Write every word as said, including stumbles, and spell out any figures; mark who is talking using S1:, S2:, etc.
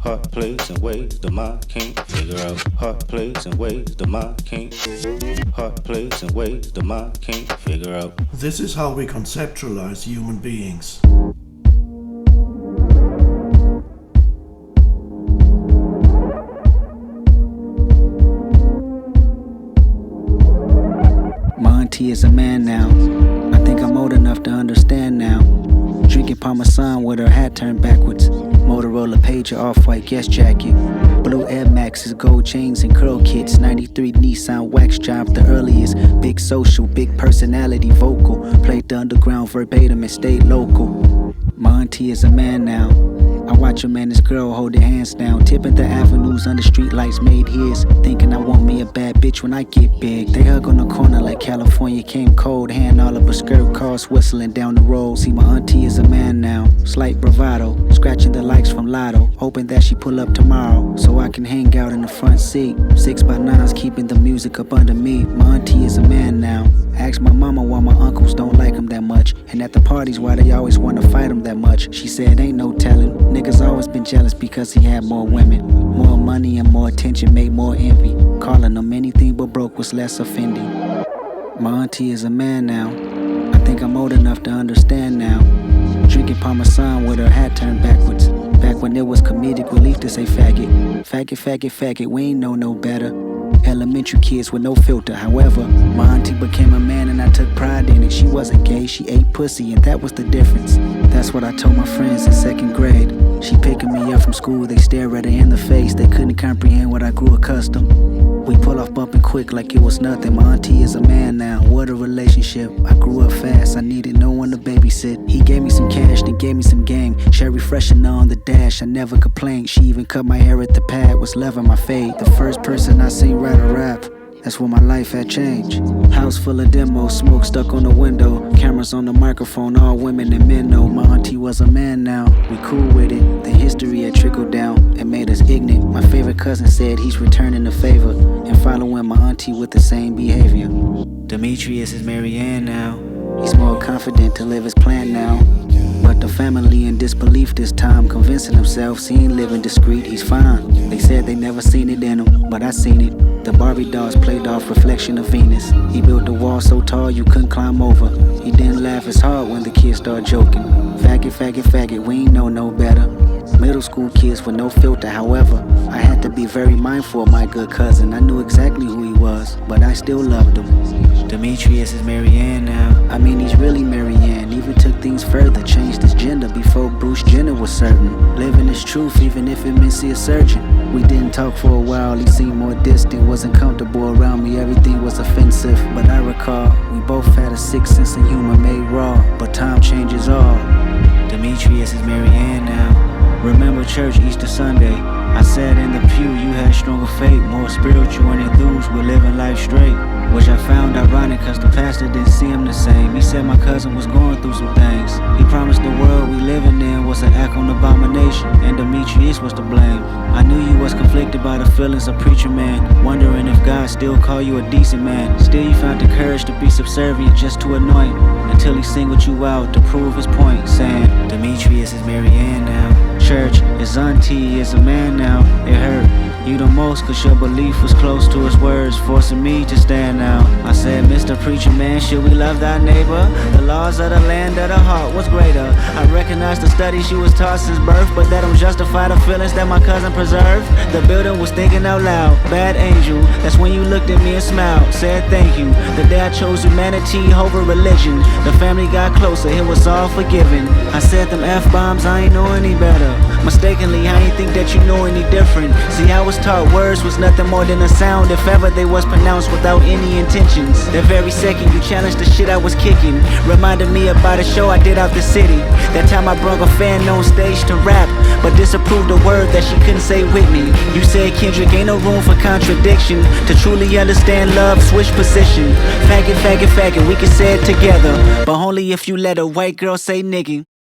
S1: Hot place and ways the mind can't figure out. Hot place and ways the mind can't. Hot place and ways the mind can't figure out.
S2: This is how we conceptualize human beings.
S3: My auntie is a man now. I think I'm old enough to understand now. Drinking Parmesan with her hat turned backwards. Motorola pager, off-white guest jacket. Blue Air Maxes, gold chains and curl kits. ninety-three Nissan wax job, the earliest. Big social, big personality, vocal. Played the underground verbatim and stayed local. My auntie is a man now. I watch him and his girl hold their hands down. Tipping the avenues under streetlights made his. Thinking I want me a bad bitch when I get big. They hug on the corner like California came cold. Hand all of her skirt, cars whistling down the road. See, my auntie is a man now. Slight bravado, scratching the likes from Lotto. Hoping that she pull up tomorrow so I can hang out in the front seat. Six by nines keeping the music up under me. My auntie is a man now. Ask my mama why my uncles don't like him that much. And at the parties why they always wanna fight him that much. She said ain't no telling. Niggas always been jealous because he had more women. More money and more attention made more envy. Calling him anything but broke was less offending. My auntie is a man now. I think I'm old enough to understand now. Drinking Parmesan with her hat turned backwards. Back when it was comedic relief to say faggot. Faggot, faggot, faggot, we ain't know no better. Elementary kids with no filter. However, my auntie became a man and I took pride in it. She wasn't gay, she ate pussy and that was the difference. That's what I told my friends in second grade. She picking me up from school, they stare at her in the face. They couldn't comprehend what I grew accustomed. We pull off bumping quick like it was nothing. My auntie is a man now, what a relationship. I grew up fast, I needed no one to babysit. He gave me some cash, then gave me some game. Cherry freshener on the dash, I never complained. She even cut my hair at the pad, was loving my fade. The first person I seen write a rap, that's when my life had changed. House full of demos, smoke stuck on the window. Cameras on the microphone, all women and men know. My auntie was a man now, we cool with it. The history had trickled down and made us ignorant. My favorite cousin said he's returning the favor and following my auntie with the same behavior. Demetrius is Marianne now. He's more confident to live his plan now. But the family in disbelief this time, convincing themselves he ain't living discreet, he's fine. They said they never seen it in him, but I seen it. The Barbie dolls played off reflection of Venus. He built a wall so tall you couldn't climb over. He didn't laugh as hard when the kids started joking. Faggot, faggot, faggot, we ain't know no better. Middle school kids with no filter, however, I had to be very mindful of my good cousin. I knew exactly who he was, but I still loved him. Demetrius is Marianne now. I mean, he's really Marianne. Even took things further, changed his gender before Bruce Jenner was certain. Living his truth, even if it meant see a surgeon. We didn't talk for a while, he seemed more distant. Wasn't comfortable around me, everything was offensive. But I recall, we both had a sick sense of humor made raw. But time changes all. Demetrius is Marianne now. Remember church Easter Sunday. I sat in the pew, you had stronger faith, more spiritual and enthused with living life straight. Which I found ironic cause the pastor didn't see him the same. He said my cousin was going through some things. He promised the world we living in was an act on abomination, and Demetrius was to blame. I knew you was conflicted by the feelings of preacher man, wondering if God still call you a decent man. Still you found the courage to be subservient just to annoy him, until he singled you out to prove his point, saying Demetrius is Marianne now. Church, his auntie is a man now. It hurt you the most cause your belief was close to his words, forcing me to stand out. I said, Mister Preacher Man, should we love thy neighbor? The laws of the land of the heart was greater. I recognize the studies she was taught since birth, but that don't justify the feelings that my cousin preserved. The building was thinking out loud, bad angel. That's when you looked at me and smiled, said thank you. The day I chose humanity over religion, the family got closer, it was all forgiven. I said them F-bombs, I ain't know any better. Mistakenly, I ain't think that you know any different. See, I was taught words was nothing more than a sound, if ever they was pronounced without any intentions. That very second you challenged the shit I was kicking, reminded me about a show I did out the city. That time I brought a fan on stage to rap, but disapproved a word that she couldn't say with me. You said, Kendrick, ain't no room for contradiction. To truly understand love, switch position. Faggot, faggot, faggot, we can say it together, but only if you let a white girl say nigga.